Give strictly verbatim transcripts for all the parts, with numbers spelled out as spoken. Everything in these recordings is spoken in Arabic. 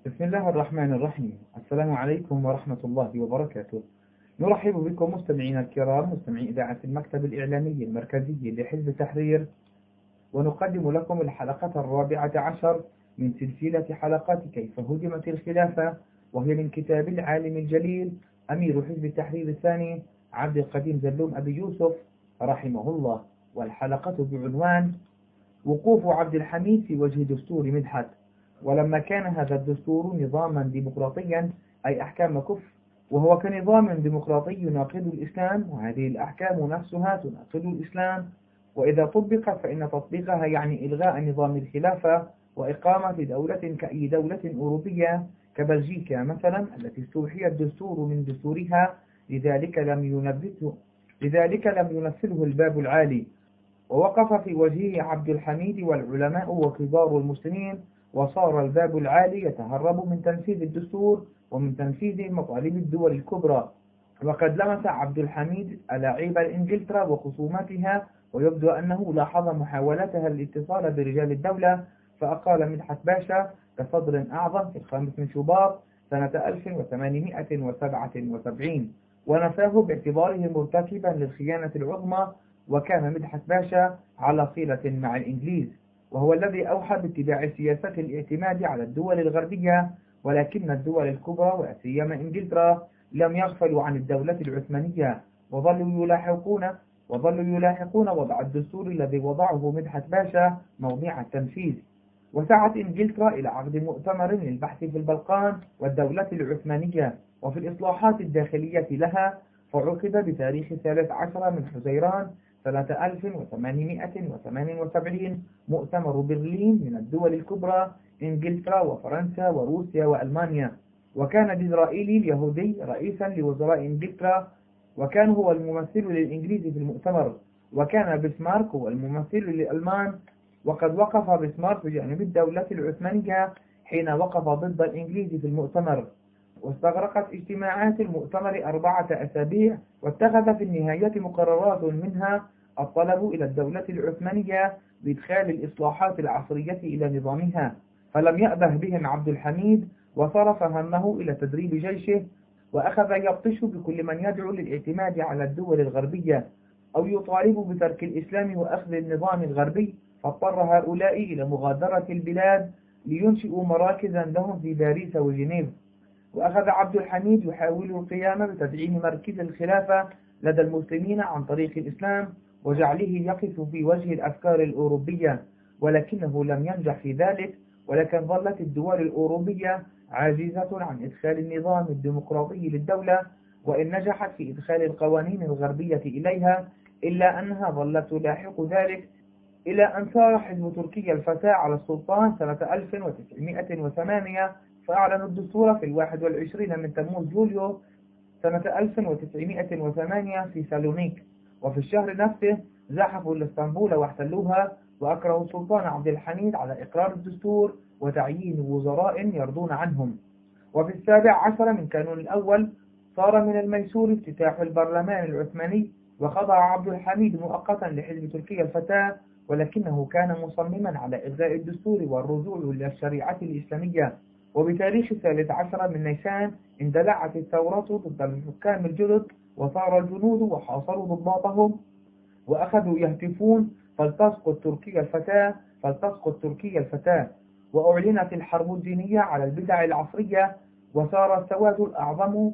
بسم الله الرحمن الرحيم. السلام عليكم ورحمة الله وبركاته. نرحب بكم مستمعينا الكرام، مستمعي إذاعة المكتب الإعلامي المركزي لحزب التحرير، ونقدم لكم الحلقة الرابعة عشر من سلسلة حلقات كيف هدمت الخلافة، وهي من كتاب العالم الجليل أمير حزب التحرير الثاني عبد القديم زلوم أبي يوسف رحمه الله، والحلقة بعنوان وقوف عبد الحميد في وجه دستور مدحت. ولما كان هذا الدستور نظاما ديمقراطيا أي أحكام كفر، وهو كنظام ديمقراطي يناقض الإسلام، وهذه الأحكام نفسها تناقض الإسلام، وإذا طبقت فإن تطبيقها يعني إلغاء نظام الخلافة وإقامة دولة كأي دولة أوروبية كبلجيكا مثلا التي استوحي الدستور من دستورها، لذلك لم ينفذه لذلك لم ينفذه الباب العالي. ووقف في وجهه عبد الحميد والعلماء وكبار المسلمين، وصار الباب العالي يتهرب من تنفيذ الدستور ومن تنفيذ مطالب الدول الكبرى. وقد لمس عبد الحميد ألاعيب إنجلترا وخصوماتها، ويبدو أنه لاحظ محاولتها الاتصال برجال الدولة، فأقال مدحت باشا كصدر أعظم في الخامس من شباط سنة ألف وثمانمائة وسبعة وسبعين، ونفاه باعتباره مرتكبا للخيانة العظمى. وكان مدحت باشا على صلة مع الإنجليز، وهو الذي أوحى باتباع سياسة الاعتماد على الدول الغربية، ولكن الدول الكبرى ولا سيما إنجلترا لم يغفلوا عن الدولة العثمانية، وظلوا يلاحقون وظلوا يلاحقون وضع الدستور الذي وضعه مدحت باشا موضع التنفيذ. وسعت إنجلترا إلى عقد مؤتمر للبحث في البلقان والدولة العثمانية وفي الإصلاحات الداخلية لها، فعقد بتاريخ الثالث عشر من حزيران سنة ألف وثمانمائة وثمان وسبعين مؤتمر برلين من الدول الكبرى إنجلترا وفرنسا وروسيا وألمانيا، وكان ديزرائيلي اليهودي رئيسا لوزراء إنجلترا، وكان هو الممثل للإنجليز في المؤتمر، وكان بسمارك هو الممثل للألمان. وقد وقف بسمارك بجانب الدولة العثمانية حين وقف ضد الإنجليز في المؤتمر. واستغرقت اجتماعات المؤتمر أربعة أسابيع، واتخذ في النهاية مقررات منها الطلب إلى الدولة العثمانية بإدخال الإصلاحات العصرية إلى نظامها، فلم يأبه بهم عبد الحميد، وصرف همه إلى تدريب جيشه، وأخذ يبطش بكل من يدعو للاعتماد على الدول الغربية أو يطالب بترك الإسلام وأخذ النظام الغربي، فاضطر هؤلاء إلى مغادرة البلاد لينشئوا مراكزا لهم في باريس وجنيف. وأخذ عبد الحميد يحاول القيام بتدعيم مركز الخلافة لدى المسلمين عن طريق الإسلام وجعله يقف في وجه الأفكار الأوروبية، ولكنه لم ينجح في ذلك، ولكن ظلت الدول الأوروبية عاجزة عن إدخال النظام الديمقراطي للدولة، وإن نجحت في إدخال القوانين الغربية إليها، إلا أنها ظلت تلاحق ذلك إلى أن ثار حزب تركيا الفتاة على السلطان سنة ألف وتسعمائة وثمانية، فأعلنوا الدستور في الواحد والعشرين من تموز يوليو سنة ألف وتسعمائة وثمانية في سالونيك، وفي الشهر نفسه زحفوا لإسطنبول واحتلوها، وأكرهوا السلطان عبد الحميد على إقرار الدستور وتعيين وزراء يرضون عنهم. وفي السابع عشر من كانون الأول صار من الميسور افتتاح البرلمان العثماني، وخضع عبد الحميد مؤقتا لحزب تركيا الفتاة، ولكنه كان مصمما على إلغاء الدستور والرجوع إلى الشريعة الإسلامية. وبتاريخ الثالث عشر من نيسان اندلعت الثورة ضد الحكام الجدد، وصار الجنود وحاصروا ضباطهم وأخذوا يهتفون فلتسقط تركيا الفتاة فلتسقط تركيا الفتاة، وأعلنت الحرب الدينية على البدع العصرية، وصار السواد الأعظم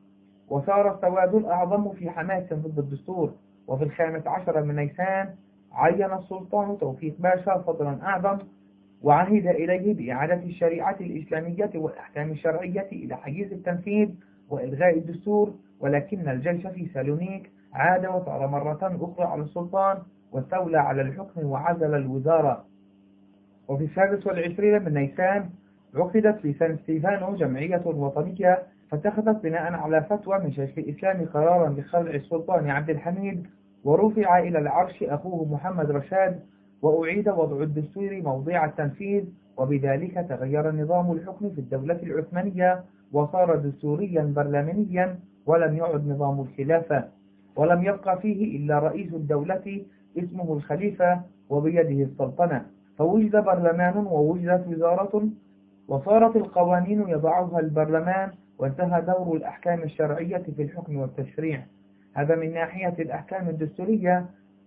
وصار السواد الأعظم في حماس ضد الدستور. وفي الخامس عشر من نيسان عين السلطان توفيق باشا صدرا أعظم، وعهد إليه بإعادة الشريعة الإسلامية والأحكام الشرعية إلى حيز التنفيذ وإلغاء الدستور، ولكن الجيش في سالونيك عاد وثار مرة أخرى على السلطان واستولى على الحكم وعزل الوزارة. وفي السادس والعشرين من نيسان عقدت في سان ستيفانو جمعية وطنية، فاتخذت بناء على فتوى من شيخ الإسلام قرارا بخلع السلطان عبد الحميد، ورفع إلى العرش أخوه محمد رشاد، وأعيد وضع الدستور موضع التنفيذ، وبذلك تغير نظام الحكم في الدولة العثمانية وصار دستوريا برلمانيا، ولم يعد نظام الخلافة، ولم يبقى فيه إلا رئيس الدولة اسمه الخليفة وبيده السلطنة، فوجد برلمان ووجدت وزارة وصارت القوانين يضعها البرلمان، وانتهى دور الأحكام الشرعية في الحكم والتشريع. هذا من ناحية الأحكام الدستورية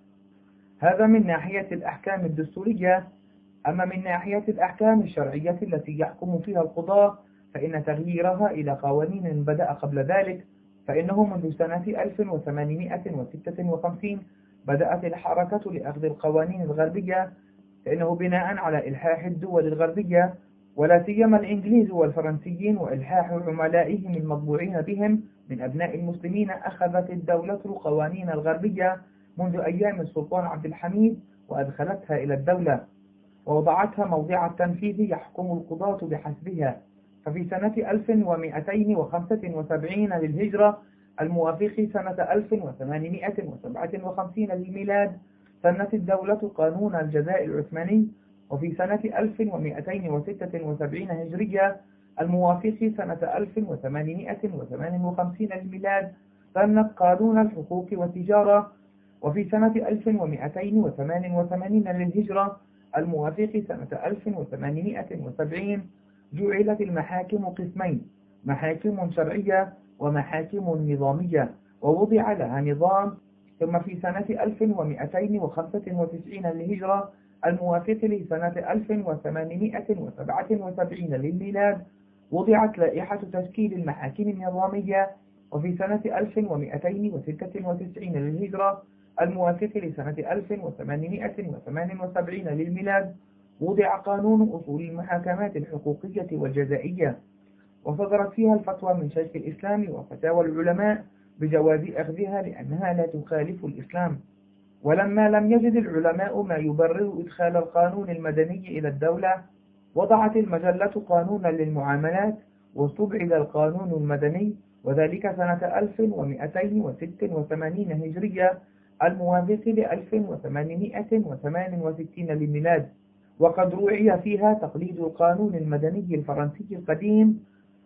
هذا من ناحية الأحكام الدستورية أما من ناحية الأحكام الشرعية التي يحكم فيها القضاة فإن تغييرها إلى قوانين بدأ قبل ذلك، فإنه منذ سنة ألف وثمانمائة وستة وخمسين بدأت الحركة لأخذ القوانين الغربية، فإنه بناء على إلحاح الدول الغربية ولا سيما الإنجليز والفرنسيين وإلحاح عملائهم المطبوعين بهم من أبناء المسلمين، أخذت الدولة القوانين الغربية منذ أيام السلطان عبد الحميد وأدخلتها إلى الدولة ووضعتها موضع التنفيذ يحكم القضاة بحسبها. ففي سنة ألف ومئتين وخمسة وسبعين للهجرة الموافق سنة ألف وثمانمائة وسبعة وخمسين للميلاد سنت الدولة قانون الجزاء العثماني، وفي سنة ألف ومئتين وستة وسبعين هجرية الموافق سنة ألف وثمانمائة وثمانية وخمسين للميلاد سنت قانون الحقوق والتجارة، وفي سنة ألف ومئتين وثمانية وثمانين للهجرة الموافق سنة ألف وثمانمائة وسبعين جعلت المحاكم قسمين: محاكم شرعية ومحاكم نظامية، ووضع لها نظام. ثم في سنة ألف ومئتين وخمسة وتسعين للهجرة الموافق لسنة ألف وثمانمائة وسبعة وسبعين للميلاد وضعت لائحة تشكيل المحاكم النظامية، وفي سنة ألف ومئتين وستة وتسعين للهجرة الموافق لسنة ألف وثمانمائة وثمانية وسبعين للميلاد وضع قانون أصول المحاكمات الحقوقية والجزائية، وصدرت فيها الفتوى من شيخ الإسلام وفتاوى العلماء بجواز أخذها لأنها لا تخالف الإسلام. ولما لم يجد العلماء ما يبرر إدخال القانون المدني إلى الدولة وضعت المجلة قانونا للمعاملات واستبعد القانون المدني، وذلك سنة ألف ومئتين وستة وثمانين هجرية الموافق لألف وثمانمائة وثمانية وستين للميلاد، وقد روعي فيها تقليد القانون المدني الفرنسي القديم،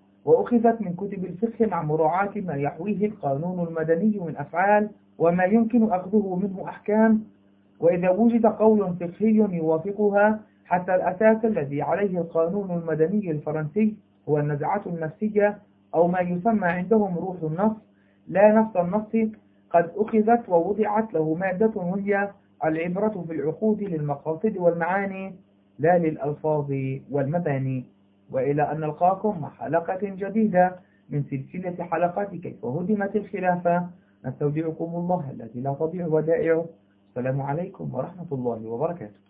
وأخذت من كتب الفقه مع مراعاة ما يحويه القانون المدني من أفعال وما يمكن أخذه منه أحكام. وإذا وجد قول فقهي يوافقها حتى الأساس الذي عليه القانون المدني الفرنسي هو النزعة النفسية أو ما يسمى عندهم روح النص لا نفس النص، قد أخذت ووضعت له مادة وهي العبرة في العقود للمقاصد والمعاني لا للألفاظ والمباني. وإلى أن نلقاكم مع حلقة جديدة من سلسلة حلقات كيف هدمت الخلافة، نستودعكم الله الذي لا تضيع ودائعه. السلام عليكم ورحمة الله وبركاته.